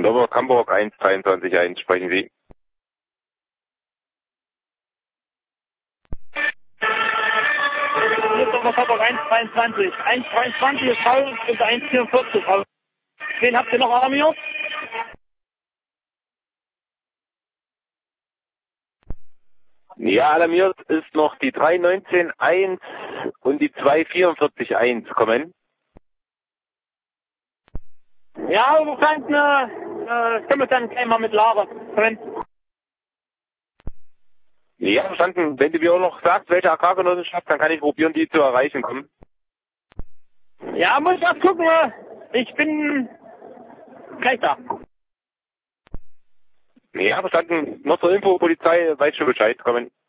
Und Oberkamburg 123.1, sprechen Sie. Hier ist Oberkamburg 123. 123 ist voll und 144. Wen habt ihr noch alarmiert? Ja, alarmiert ist noch die 319.1 und die 244.1 kommen. Ja, du kannst können wir dann gleich mal mit Lara. Ja, verstanden. Wenn du mir auch noch sagst, welche AK-Genossenschaft, dann kann ich probieren, die zu erreichen. Kommen. Ja, muss ich erst gucken. Ich bin gleich da. Ja, verstanden. Noch zur Info, Polizei, weiß schon Bescheid. Kommen.